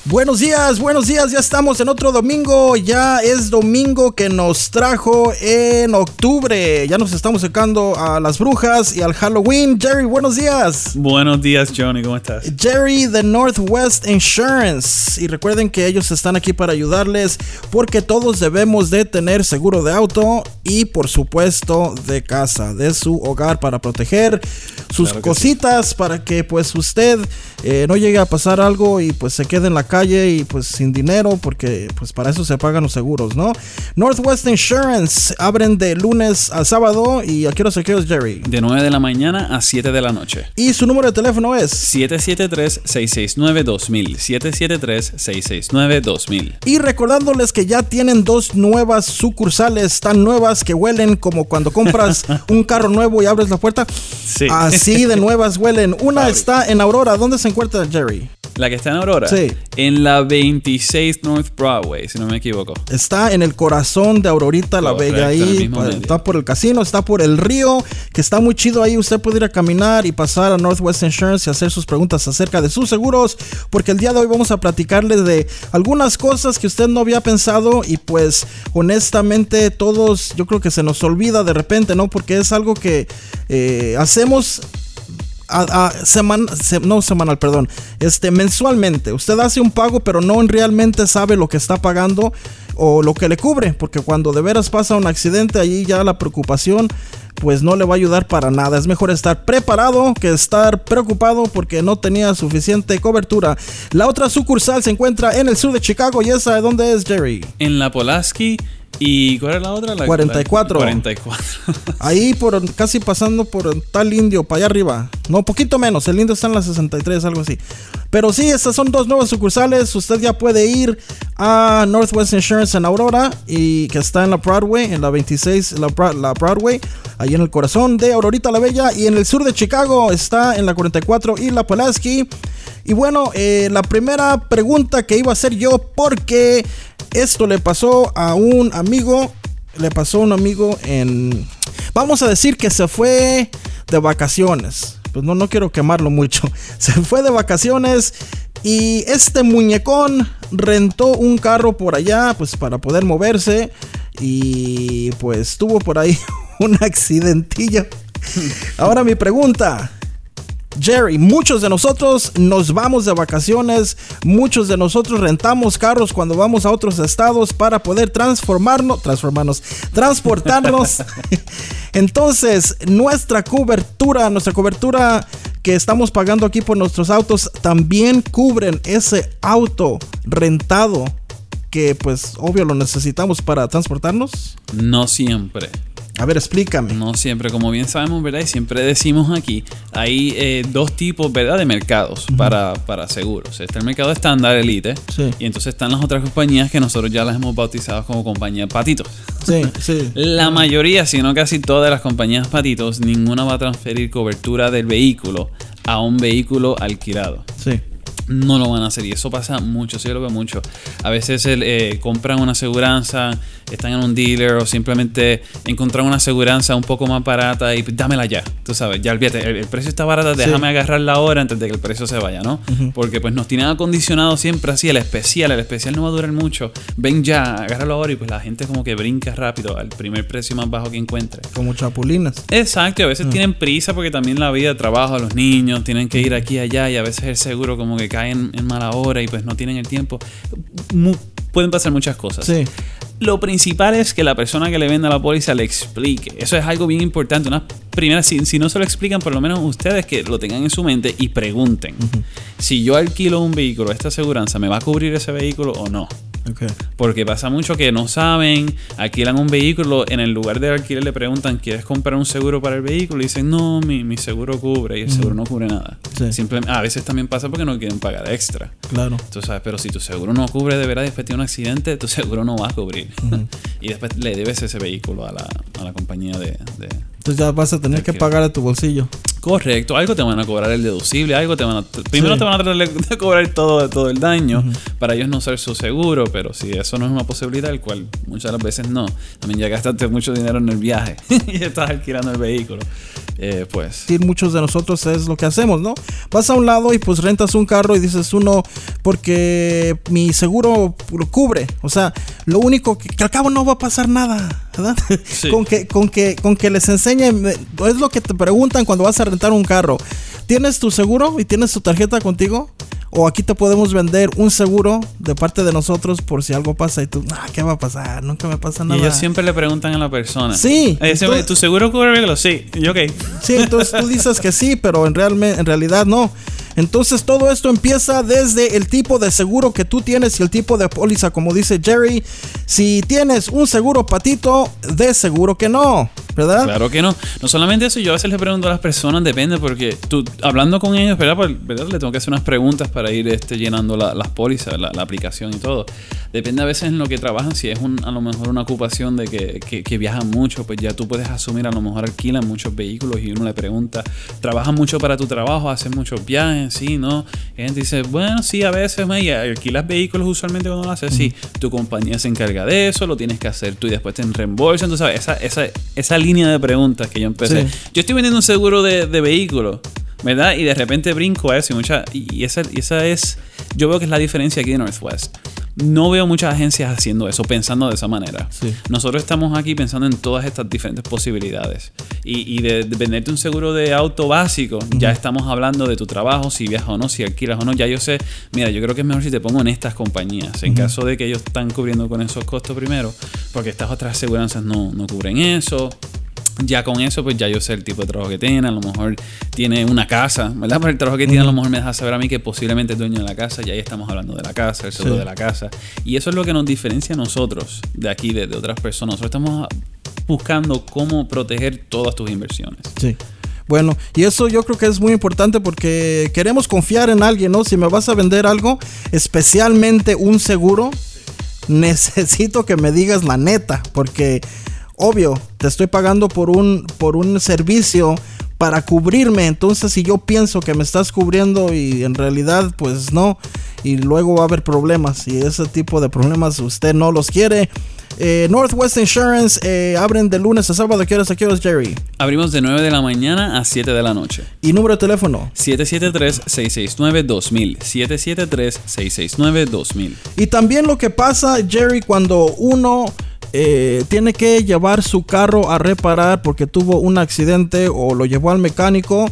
Buenos días, ya estamos en otro domingo, ya es domingo que nos trajo en octubre, ya nos estamos acercando a las brujas y al Halloween. Jerry, buenos días. Buenos días, Johnny, ¿cómo estás? Jerry de Northwest Insurance, y recuerden que ellos están aquí para ayudarles porque todos debemos de tener seguro de auto y por supuesto de casa, de su hogar, para proteger sus cositas, sí, para que pues usted no llegue a pasar algo y pues se quede en la calle y pues sin dinero, porque pues para eso se pagan los seguros, ¿no? Northwest Insurance abren de lunes a sábado. ¿Y a qué hora se queda, Jerry? De 9 de la mañana a 7 de la noche. Y su número de teléfono es 773-669-2000. 773-669-2000. Y recordándoles que ya tienen dos nuevas sucursales, tan nuevas que huelen como cuando compras un carro nuevo y abres la puerta. Sí. Así de nuevas huelen. Una está en Aurora. ¿Dónde se encuentra, Jerry? ¿La que está en Aurora? Sí. En la 26 North Broadway, si no me equivoco. Está en el corazón de Aurorita la Bella. Ahí está por el casino, está por el río, que está muy chido ahí. Usted puede ir a caminar y pasar a Northwest Insurance y hacer sus preguntas acerca de sus seguros, porque el día de hoy vamos a platicarles de algunas cosas que usted no había pensado y pues honestamente todos, yo creo que se nos olvida de repente, ¿no? Porque es algo que hacemos mensualmente. Usted hace un pago, pero no realmente sabe lo que está pagando o lo que le cubre, porque cuando de veras pasa un accidente, allí ya la preocupación pues no le va a ayudar para nada. Es mejor estar preparado que estar preocupado porque no tenía suficiente cobertura. La otra sucursal se encuentra en el sur de Chicago. ¿Y esa de dónde es, Jerry? En la Pulaski. ¿Y cuál es la otra? 44. 44. Ahí casi pasando por tal Indio, para allá arriba. No, poquito menos. El Indio está en la 63, algo así. Pero sí, estas son dos nuevas sucursales. Usted ya puede ir a Northwest Insurance en Aurora, y que está en la Broadway, en la 26, la Broadway, ahí en el corazón de Aurorita la Bella. Y en el sur de Chicago está en la 44 y la Pulaski. Y bueno, la primera pregunta que iba a hacer yo, porque esto le pasó a un amigo. Vamos a decir que se fue de vacaciones. Pues no quiero quemarlo mucho. Se fue de vacaciones y este muñecón rentó un carro por allá, pues para poder moverse. Y pues tuvo por ahí un accidentillo. Ahora mi pregunta, Jerry, muchos de nosotros nos vamos de vacaciones, muchos de nosotros rentamos carros cuando vamos a otros estados para poder transportarnos. Entonces, nuestra cobertura que estamos pagando aquí por nuestros autos también cubren ese auto rentado que pues obvio lo necesitamos para transportarnos. No siempre. A ver, explícame. No siempre, como bien sabemos, ¿verdad? Y siempre decimos aquí, hay dos tipos, ¿verdad?, de mercados para seguros. Está el mercado estándar, Elite, sí, y entonces están las otras compañías que nosotros ya las hemos bautizado como compañías patitos. Sí, sí. La mayoría, si no casi todas las compañías patitos, ninguna va a transferir cobertura del vehículo a un vehículo alquilado. Sí. No lo van a hacer, y eso pasa mucho, sí lo veo mucho. A veces compran una aseguranza, están en un dealer, o simplemente encuentran una aseguranza un poco más barata y dámela ya, tú sabes, ya olvídate, el precio está barato, déjame agarrarla ahora antes de que el precio se vaya, ¿no? Uh-huh. Porque pues nos tienen acondicionado siempre así, el especial no va a durar mucho, ven ya, agárralo ahora, y pues la gente como que brinca rápido al primer precio más bajo que encuentre. Como chapulinas. Exacto, y a veces tienen prisa porque también la vida de trabajo, los niños tienen que ir aquí y allá, y a veces el seguro como que caen en mala hora y pues no tienen el tiempo. Pueden pasar muchas cosas. Sí. Lo principal es que la persona que le venda la póliza le explique. Eso es algo bien importante. Una primera, si no se lo explican, por lo menos ustedes que lo tengan en su mente y pregunten. Uh-huh. Si yo alquilo un vehículo, ¿esta aseguranza me va a cubrir ese vehículo o no? Okay. Porque pasa mucho que no saben, alquilan un vehículo, en el lugar de alquiler le preguntan, ¿quieres comprar un seguro para el vehículo? Y dicen, no, mi seguro cubre, y el seguro no cubre nada. Sí. Simplemente, a veces también pasa porque no quieren pagar extra. Claro. Tú sabes, pero si tu seguro no cubre de verdad, después de un accidente, tu seguro no va a cubrir. Uh-huh. Y después le debes ese vehículo a la compañía de entonces ya vas a tener que pagar de tu bolsillo. Correcto, algo te van a cobrar el deducible, algo te van a... Primero te van a tratar de cobrar todo el daño, para ellos no ser su seguro, pero si eso no es una posibilidad, el cual muchas de las veces no, también ya gastaste mucho dinero en el viaje y estás alquilando el vehículo, pues... Sí, muchos de nosotros es lo que hacemos, ¿no? Vas a un lado y pues rentas un carro y dices uno, porque mi seguro lo cubre, o sea, lo único que al cabo no va a pasar nada, ¿verdad? Sí. con que les enseñen, es lo que te preguntan cuando vas a rentar un carro. ¿Tienes tu seguro y tienes tu tarjeta contigo? O aquí te podemos vender un seguro de parte de nosotros por si algo pasa y tú, ¿qué va a pasar? Nunca me pasa nada. Y ellos siempre le preguntan a la persona. Sí. Entonces, ¿tu seguro cubre vehículos? Sí. Y ok. Sí, entonces tú dices que sí, pero en realidad no. Entonces todo esto empieza desde el tipo de seguro que tú tienes y el tipo de póliza, como dice Jerry. Si tienes un seguro patito, de seguro que no, ¿verdad? Claro que no. No solamente eso, yo a veces le pregunto a las personas, depende, porque tú, hablando con ellos, ¿verdad? Le tengo que hacer unas preguntas para ir llenando las pólizas, la aplicación y todo. Depende a veces en lo que trabajan. Si es a lo mejor una ocupación de que viajan mucho, pues ya tú puedes asumir, a lo mejor alquilan muchos vehículos y uno le pregunta, ¿trabajas mucho para tu trabajo? ¿Haces muchos viajes? Sí, ¿no? Y gente dice, bueno, sí, a veces, alquilas vehículos usualmente cuando lo haces. Sí, tu compañía se encarga de eso, lo tienes que hacer tú y después te reembolsan. Entonces, ¿sabes? Esa línea de preguntas que yo empecé. Sí. Yo estoy vendiendo un seguro de vehículo, ¿verdad? Y de repente brinco a eso y esa es, yo veo que es la diferencia aquí de Northwest. No veo muchas agencias haciendo eso, pensando de esa manera. Sí. Nosotros estamos aquí pensando en todas estas diferentes posibilidades. Y de venderte un seguro de auto básico, ya estamos hablando de tu trabajo, si viajas o no, si alquilas o no. Ya yo sé, mira, yo creo que es mejor si te pongo en estas compañías, en caso de que ellos están cubriendo con esos costos primero, porque estas otras aseguranzas no cubren eso. Ya con eso, pues ya yo sé el tipo de trabajo que tiene. A lo mejor tiene una casa, ¿verdad? Pero el trabajo que tiene a lo mejor me deja saber a mí que posiblemente es dueño de la casa. Y ahí estamos hablando de la casa, el seguro de la casa. Y eso es lo que nos diferencia a nosotros de aquí, de otras personas. Nosotros estamos buscando cómo proteger todas tus inversiones. Sí. Bueno, y eso yo creo que es muy importante porque queremos confiar en alguien, ¿no? Si me vas a vender algo, especialmente un seguro, necesito que me digas la neta, porque... obvio, te estoy pagando por un servicio para cubrirme. Entonces, si yo pienso que me estás cubriendo y en realidad, pues no, y luego va a haber problemas. Y ese tipo de problemas usted no los quiere. Northwest Insurance abren de lunes a sábado. ¿Qué horas, Jerry? Abrimos de 9 de la mañana a 7 de la noche. ¿Y número de teléfono? 773-669-2000. 773-669-2000. Y también lo que pasa, Jerry, cuando uno... tiene que llevar su carro a reparar porque tuvo un accidente o lo llevó al mecánico.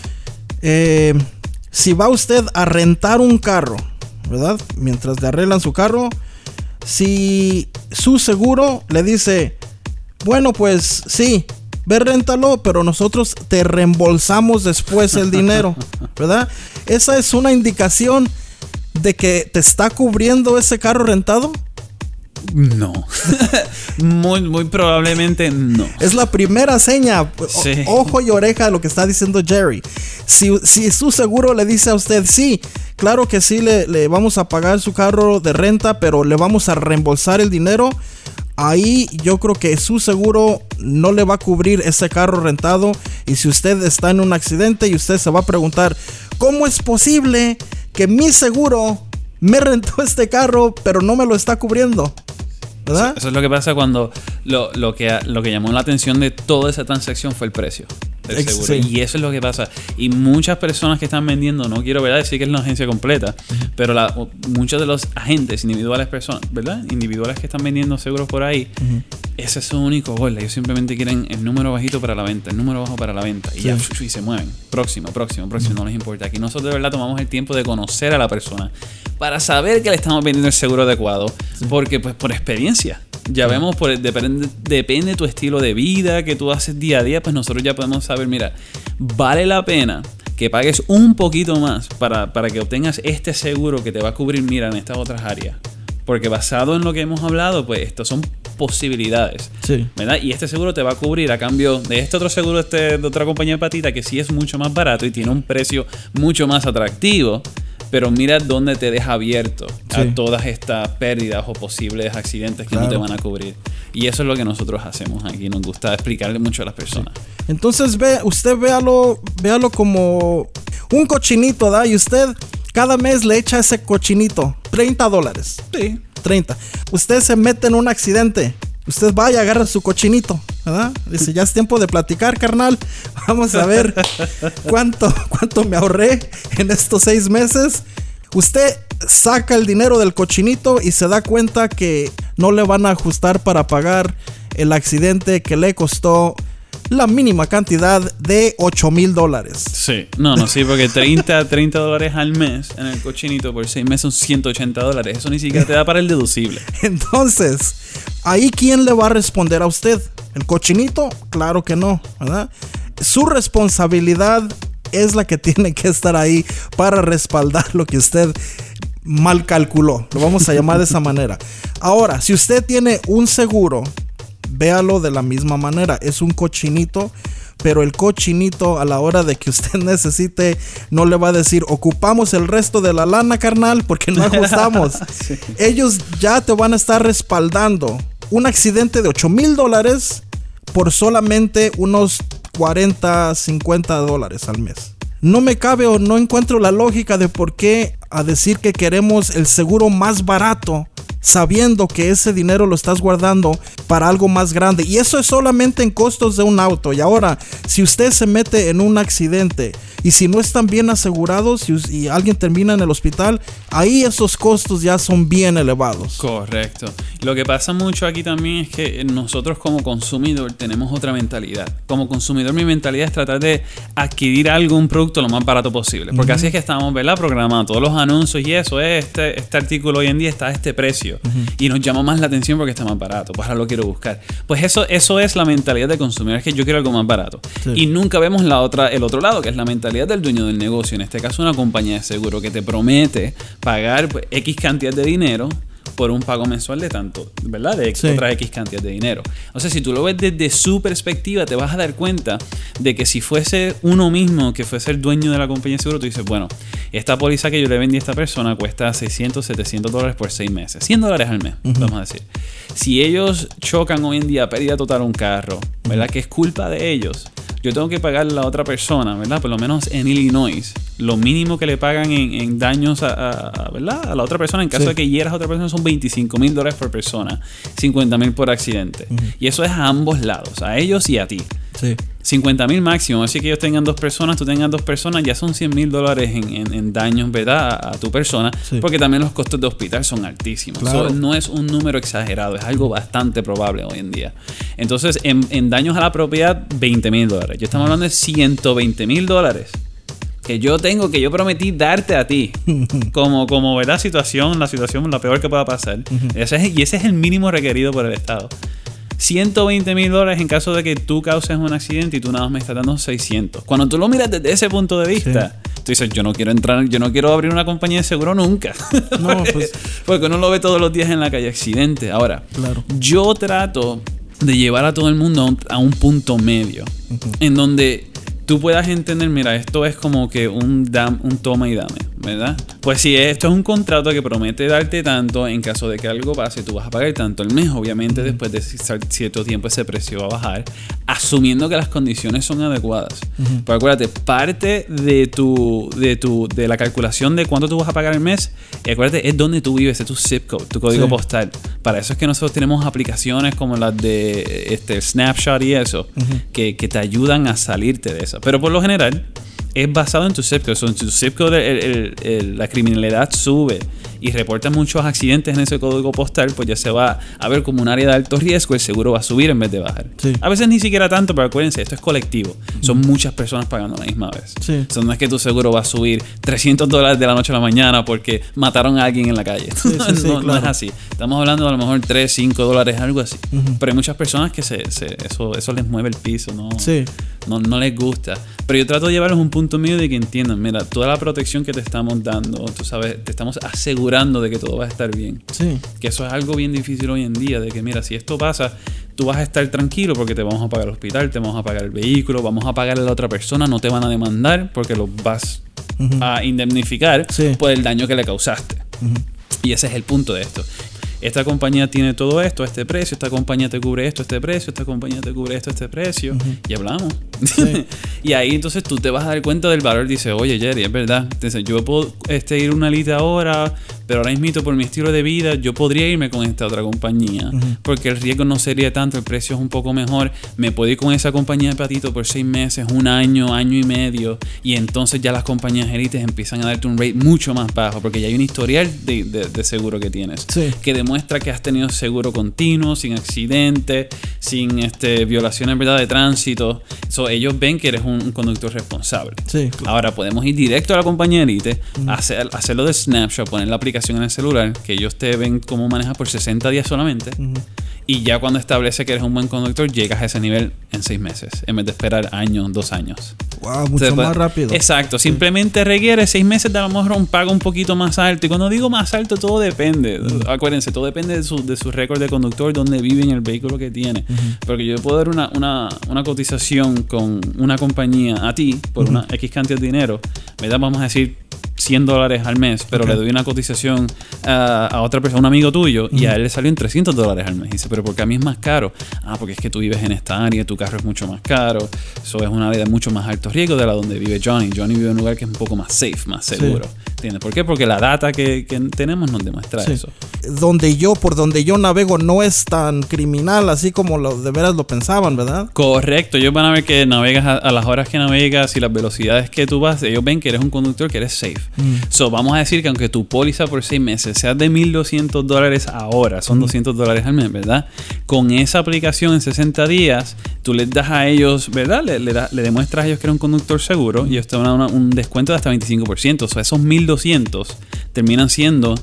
Si va usted a rentar un carro, ¿verdad? Mientras le arreglan su carro, si su seguro le dice, bueno, pues sí, ve, réntalo, pero nosotros te reembolsamos después el dinero, ¿verdad? Esa es una indicación de que te está cubriendo ese carro rentado. No. muy probablemente no. Es la primera seña. Sí. Ojo y oreja de lo que está diciendo Jerry. Si su seguro le dice a usted, sí, claro que sí, le vamos a pagar su carro de renta, pero le vamos a reembolsar el dinero, ahí yo creo que su seguro no le va a cubrir ese carro rentado. Y si usted está en un accidente y usted se va a preguntar, ¿cómo es posible que mi seguro me rentó este carro pero no me lo está cubriendo? ¿Verdad? Eso es lo que pasa cuando lo que llamó la atención de toda esa transacción fue el precio del seguro. Sí. Y eso es lo que pasa. Y muchas personas que están vendiendo, no quiero, ¿verdad?, decir que es una agencia completa, pero muchos de los agentes individuales, personas, ¿verdad?, individuales que están vendiendo seguros por ahí, ese es su único gol. Ellos simplemente quieren el número bajito para la venta, el número bajo para la venta. Y ya, y se mueven. Próximo, no les importa. Aquí nosotros de verdad tomamos el tiempo de conocer a la persona para saber que le estamos vendiendo el seguro adecuado. Porque, pues, por experiencia, ya vemos, depende de tu estilo de vida que tú haces día a día, pues nosotros ya podemos saber, mira, vale la pena que pagues un poquito más para que obtengas este seguro que te va a cubrir, mira, en estas otras áreas. Porque basado en lo que hemos hablado, pues estas son posibilidades, ¿verdad? Y este seguro te va a cubrir a cambio de este otro seguro de otra compañía de patita que sí es mucho más barato y tiene un precio mucho más atractivo. pero mira dónde te deja abierto Sí. a todas estas pérdidas o posibles accidentes que no te van a cubrir. Y eso es lo que nosotros hacemos aquí. Nos gusta explicarle mucho a las personas. Entonces usted véalo como un cochinito, ¿da? Y usted cada mes le echa ese cochinito $30. Sí. 30. Usted se mete en un accidente. Usted va y agarra su cochinito, ¿verdad? Dice, ya es tiempo de platicar, carnal. Vamos a ver cuánto me ahorré en estos 6 meses. Usted saca el dinero del cochinito y se da cuenta que no le van a ajustar para pagar el accidente que le costó la mínima cantidad de $8,000. Sí. Sí, porque $30 al mes en el cochinito por 6 meses son $180. Eso ni siquiera te da para el deducible. Entonces, ahí ¿quién le va a responder a usted? ¿El cochinito? Claro que no, ¿verdad? Su responsabilidad es la que tiene que estar ahí para respaldar lo que usted mal calculó. Lo vamos a llamar de esa manera. Ahora, si usted tiene un seguro, véalo de la misma manera. Es un cochinito, pero el cochinito a la hora de que usted necesite no le va a decir, ocupamos el resto de la lana, carnal, porque no ajustamos. Sí. Ellos ya te van a estar respaldando un accidente de $8,000 por solamente unos $40, $50 al mes. No me cabe o no encuentro la lógica de por qué a decir que queremos el seguro más barato, sabiendo que ese dinero lo estás guardando para algo más grande. Y eso es solamente en costos de un auto. Y ahora, si usted se mete en un accidente y si no están bien asegurados y alguien termina en el hospital, ahí esos costos ya son bien elevados. Correcto. Lo que pasa mucho aquí también es que nosotros como consumidor tenemos otra mentalidad. Como consumidor mi mentalidad es tratar de adquirir un producto lo más barato posible. Porque así es que estamos, ¿verdad? Programando todos los anuncios y eso es este artículo hoy en día está a este precio. Y nos llama más la atención porque está más barato. Pues ahora lo quiero buscar. Pues eso es la mentalidad de consumidor. Es que yo quiero algo más barato. Sí. Y nunca vemos el otro lado, que es la mentalidad del dueño del negocio. En este caso una compañía de seguro que te promete pagar pues, X cantidad de dinero por un pago mensual de tanto, ¿verdad? De otra X cantidad de dinero. O sea, si tú lo ves desde su perspectiva, te vas a dar cuenta de que si fuese uno mismo que fuese el dueño de la compañía de seguro, tú dices, bueno, esta póliza que yo le vendí a esta persona cuesta $600, $700 por 6 meses. $100 al mes, vamos a decir. Si ellos chocan hoy en día, pérdida total un carro, ¿verdad? Que es culpa de ellos. Yo tengo que pagar a la otra persona, ¿verdad? Por lo menos en Illinois, lo mínimo que le pagan en daños ¿verdad? A la otra persona en caso de que hieras a otra persona son $25,000 por persona, $50,000 por accidente. Y eso es a ambos lados, a ellos y a ti. Sí. $50,000 máximo, así que ellos tengan 2 personas, tú tengas 2 personas, ya son $100,000 en daños, ¿verdad? A tu persona, porque también los costos de hospital son altísimos. Claro. No es un número exagerado, es algo bastante probable hoy en día. Entonces, en daños a la propiedad, $20,000. Yo estamos hablando de $120,000 que yo prometí darte a ti como ¿verdad? La situación la peor que pueda pasar. Ese es el mínimo requerido por el Estado. $120,000 en caso de que tú causes un accidente y tú nada más me estás dando 600. Cuando tú lo miras desde ese punto de vista, tú dices, yo no quiero abrir una compañía de seguro nunca. No, pues, porque uno lo ve todos los días en la calle, accidente. Ahora, claro. Yo trato de llevar a todo el mundo a un punto medio, en donde tú puedas entender, mira, esto es como que un toma y dame, ¿verdad? Pues si esto es un contrato que promete darte tanto, en caso de que algo pase, tú vas a pagar tanto al mes. Obviamente, después de cierto tiempo ese precio va a bajar, asumiendo que las condiciones son adecuadas. Pero acuérdate, parte de la calculación de cuánto tú vas a pagar al mes, acuérdate, es donde tú vives, es tu zip code, tu código postal. Para eso es que nosotros tenemos aplicaciones como las de Snapshot y eso, que te ayudan a salirte de eso. Pero por lo general es basado en tu zip code. En tu zip code la criminalidad sube y reporta muchos accidentes en ese código postal, pues ya se va a ver como un área de alto riesgo, el seguro va a subir en vez de bajar. Sí. A veces ni siquiera tanto, pero acuérdense, esto es colectivo. Son muchas personas pagando a la misma vez. Sí. O sea, no es que tu seguro va a subir $300 de la noche a la mañana porque mataron a alguien en la calle. No es así. Estamos hablando de a lo mejor $3, $5, algo así. Pero hay muchas personas que eso les mueve el piso, no les gusta. Pero yo trato de llevarlos a un punto medio de que entiendan, mira, toda la protección que te estamos dando, tú sabes, te estamos asegurando de que todo va a estar bien. Sí. Que eso es algo bien difícil hoy en día, de que mira, si esto pasa, tú vas a estar tranquilo porque te vamos a pagar el hospital, te vamos a pagar el vehículo, vamos a pagar a la otra persona, no te van a demandar porque los vas a indemnificar por el daño que le causaste. Y ese es el punto de esto. Esta compañía tiene todo esto a este precio, esta compañía te cubre esto a este precio, esta compañía te cubre esto a este precio, y hablamos. Sí. Y ahí entonces tú te vas a dar cuenta del valor. Dices, oye Jerry, es verdad, entonces, yo puedo ir una lita ahora, pero ahora mismo por mi estilo de vida yo podría irme con esta otra compañía, porque el riesgo no sería tanto, el precio es un poco mejor, me puedo ir con esa compañía de patito por 6 meses, un año, año y medio, y entonces ya las compañías élites empiezan a darte un rate mucho más bajo, porque ya hay un historial de seguro que tienes, que demuestra que has tenido seguro continuo, sin accidentes, sin violaciones, ¿verdad?, de tránsito. Ellos ven que eres un conductor responsable. Sí, claro. Ahora podemos ir directo a la compañía élite, hacerlo de snapshot, poner la aplicación en el celular, que ellos te ven cómo manejas por 60 días solamente, y ya cuando establece que eres un buen conductor, llegas a ese nivel en 6 meses, en vez de esperar años, 2 años. Wow, mucho más rápido. Exacto, simplemente requiere 6 meses de a lo mejor un pago un poquito más alto. Y cuando digo más alto, todo depende. Acuérdense, todo depende de su récord de conductor, dónde vive en el vehículo que tiene. Porque yo puedo dar una cotización con una compañía a ti por una X cantidad de dinero, ¿verdad? Vamos a decir $100 al mes, pero le doy una cotización a otra persona, a un amigo tuyo, y a él le salió en $300 al mes. Y dice, pero ¿por qué a mí es más caro? Porque es que tú vives en esta área, tu carro es mucho más caro, eso es una área de mucho más alto riesgo de la donde vive Johnny. Johnny vive en un lugar que es un poco más safe, más seguro. ¿Entiendes? ¿Por qué? Porque la data que tenemos nos demuestra eso. Por donde yo navego no es tan criminal así como de veras lo pensaban, ¿verdad? Correcto. Ellos van a ver que navegas a las horas que navegas y las velocidades que tú vas. Ellos ven que eres un conductor que eres safe. Vamos a decir que aunque tu póliza por 6 meses sea de $1,200 ahora, son $200 al mes, ¿verdad? Con esa aplicación en 60 días, tú les das a ellos, ¿verdad? Le demuestras a ellos que eres un conductor seguro y ellos te dan un descuento de hasta 25%. Esos 1,200 terminan siendo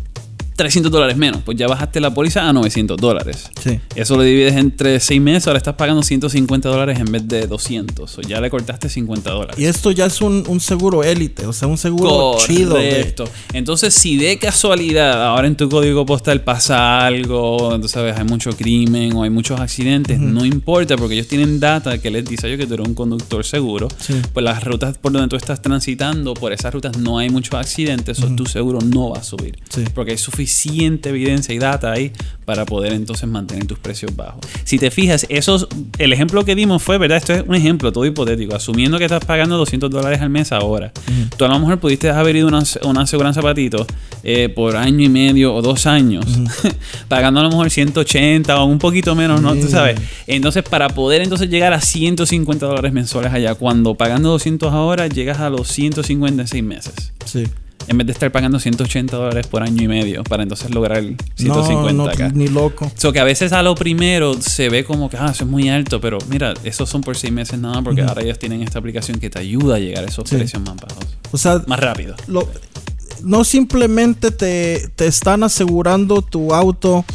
$300 menos, pues ya bajaste la póliza a $900. Sí. Eso lo divides entre 6 meses, ahora estás pagando $150 en vez de $200. Ya le cortaste $50. Y esto ya es un seguro élite, o sea, un seguro chido. Correcto. Entonces, si de casualidad ahora en tu código postal pasa algo, tú sabes, hay mucho crimen o hay muchos accidentes, no importa, porque ellos tienen data que les dice a ellos que tú eres un conductor seguro. Sí. Pues las rutas por donde tú estás transitando, por esas rutas no hay muchos accidentes, tu seguro no va a subir. Sí. Porque hay suficiente evidencia y data ahí para poder entonces mantener tus precios bajos. Si te fijas, el ejemplo que dimos fue, ¿verdad? Esto es un ejemplo todo hipotético, asumiendo que estás pagando $200 al mes ahora. Tú a lo mejor pudiste haber ido una aseguranza patito por año y medio o 2 años, pagando a lo mejor 180 o un poquito menos, ¿no? Tú sabes. Entonces, para poder entonces llegar a $150 mensuales allá, cuando pagando 200 ahora, llegas a los 150 en 6 meses. Sí. En vez de estar pagando $180 por año y medio para entonces lograr el 150 acá. Ni loco. Que a veces a lo primero se ve como que eso es muy alto, pero mira, esos son por 6 meses nada, porque ahora ellos tienen esta aplicación que te ayuda a llegar a esos precios más bajos. O sea, más rápido. No simplemente te están asegurando tu auto,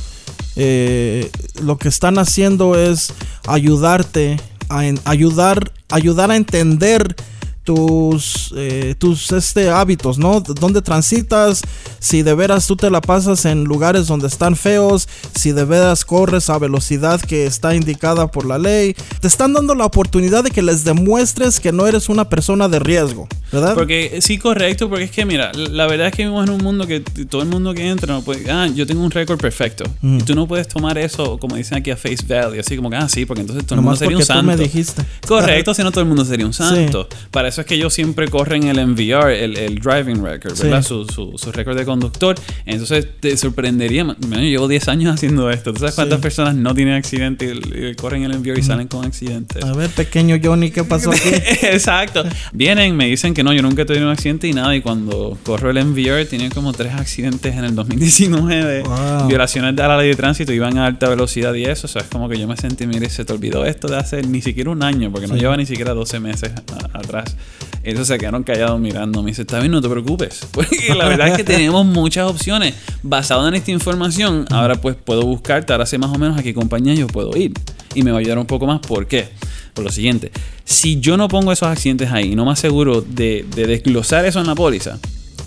lo que están haciendo es ayudarte ayudar a entender tus hábitos, ¿no? Dónde transitas, si de veras tú te la pasas en lugares donde están feos, si de veras corres a velocidad que está indicada por la ley. Te están dando la oportunidad de que les demuestres que no eres una persona de riesgo, ¿verdad? Porque sí, correcto, porque es que mira, la verdad es que vivimos en un mundo que todo el mundo que entra no puede, yo tengo un récord perfecto. Y tú no puedes tomar eso, como dicen aquí, a face value, así como que, sí, porque entonces todo el mundo sería un santo. Tú me dijiste. Correcto, si no todo el mundo sería un santo. Sí. Para eso es que ellos siempre corren el MVR, el driving record, ¿verdad? Sí. Su récord de conductor. Entonces te sorprendería. Yo llevo 10 años haciendo esto. ¿Tú sabes cuántas personas no tienen accidente y corren el MVR y salen con accidentes? A ver, pequeño Johnny, ¿qué pasó aquí? Exacto. Vienen, me dicen que no, yo nunca he tenido un accidente y nada. Y cuando corro el MVR, tenía como 3 accidentes en el 2019. Wow. Violaciones de la ley de tránsito, iban a alta velocidad y eso. O sea, es como que yo me sentí, mire, se te olvidó esto de hace ni siquiera un año, porque no lleva ni siquiera 12 meses atrás. Ellos se quedaron callados mirando. Me dice, está bien, no te preocupes. Porque la verdad es que tenemos muchas opciones. Basado en esta información, ahora pues puedo buscarte, ahora sé más o menos a qué compañía yo puedo ir. Y me va a ayudar un poco más. ¿Por qué? Por lo siguiente. Si yo no pongo esos accidentes ahí y no me aseguro de desglosar eso en la póliza,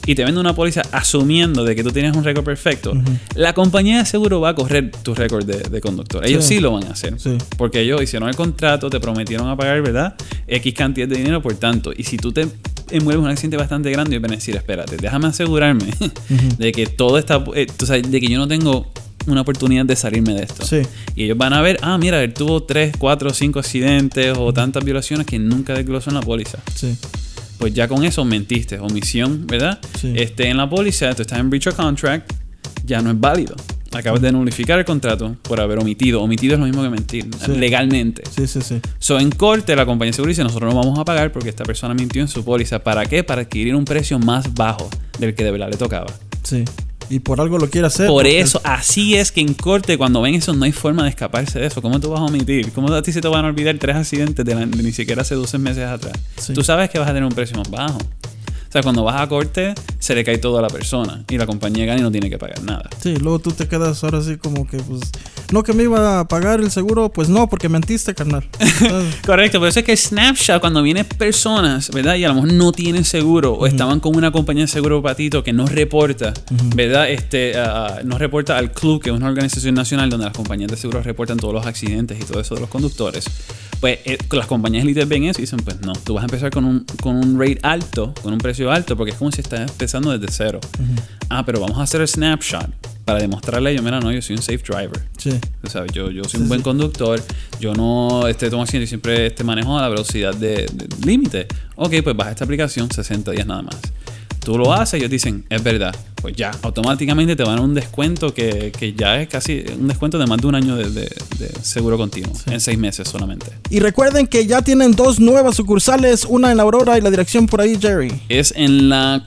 y te vende una póliza asumiendo de que tú tienes un récord perfecto, la compañía de seguro va a correr tu récord de conductor. Ellos sí lo van a hacer. Sí. Porque ellos hicieron el contrato, te prometieron a pagar, ¿verdad? X cantidad de dinero por tanto. Y si tú te envuelves en un accidente bastante grande, ellos van a decir, espérate, déjame asegurarme de que todo está... tú sabes, de que yo no tengo una oportunidad de salirme de esto. Sí. Y ellos van a ver, mira, él tuvo 3, 4, 5 accidentes o tantas violaciones que nunca desglosó en la póliza. Sí. Pues ya con eso mentiste, omisión, ¿verdad? Sí. En la póliza, tú estás en breach of contract, ya no es válido. Acabas de nulificar el contrato por haber omitido. Omitido es lo mismo que mentir, legalmente. Sí. So, en corte, la compañía de seguro dice, nosotros no vamos a pagar porque esta persona mintió en su póliza. ¿Para qué? Para adquirir un precio más bajo del que de verdad le tocaba. Sí. Y por algo lo quiere hacer. Por eso, así es que en corte, cuando ven eso, no hay forma de escaparse de eso. ¿Cómo tú vas a omitir? ¿Cómo a ti se te van a olvidar 3 accidentes de ni siquiera hace 12 meses atrás? Sí. Tú sabes que vas a tener un precio más bajo. O sea, cuando vas a corte, se le cae todo a la persona. Y la compañía gana y no tiene que pagar nada. Sí, luego tú te quedas ahora así como que, pues... No que me iba a pagar el seguro, pues no, porque mentiste, carnal. Correcto, pero eso es que el snapshot, cuando vienen personas, ¿verdad? Y a lo mejor no tienen seguro, o estaban con una compañía de seguro patito que no reporta, ¿verdad? No reporta al club, que es una organización nacional donde las compañías de seguros reportan todos los accidentes y todo eso de los conductores. Pues las compañías élites ven eso y dicen, pues no, tú vas a empezar con un rate alto, con un precio alto, porque es como si estás empezando desde cero. Pero vamos a hacer el snapshot para demostrarle a ellos, mira, no, yo soy un safe driver. Sí. O sea, yo soy un buen conductor, yo no tomo accidente y siempre manejo a la velocidad de límite. Ok, pues baja esta aplicación, 60 días nada más. Tú lo haces y ellos dicen, es verdad. Pues ya, automáticamente te van a dar un descuento que ya es casi un descuento de más de un año de seguro continuo. Sí. En 6 meses solamente. Y recuerden que ya tienen 2 nuevas sucursales, una en Aurora y la dirección por ahí, Jerry. Es en la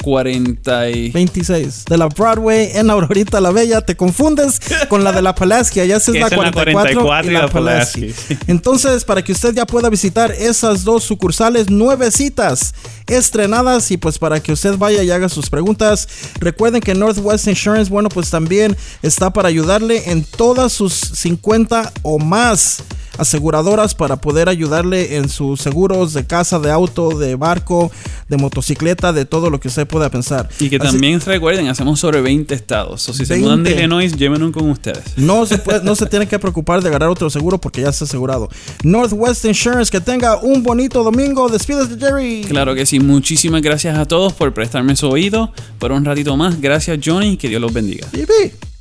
26 de la Broadway en Aurorita la Bella. Te confundes con la de la Pulaski. Ya es la 44 y la Pulaski. Entonces, para que usted ya pueda visitar esas 2 sucursales nuevecitas, estrenadas, y pues para que usted vaya y haga sus preguntas, recuerden que Northwest Insurance, bueno, pues también está para ayudarle en todas sus 50 o más aseguradoras para poder ayudarle en sus seguros de casa, de auto, de barco, de motocicleta, de todo lo que usted pueda pensar. Y que también recuerden, hacemos sobre 20 estados. O si se mudan de Illinois, llévenlo con ustedes. No se tienen que preocupar de agarrar otro seguro porque ya está asegurado. Northwest Insurance, que tenga un bonito domingo. Despídete, Jerry. Claro que sí. Muchísimas gracias a todos por prestarme su oído por un ratito más. Gracias, Johnny. Que Dios los bendiga.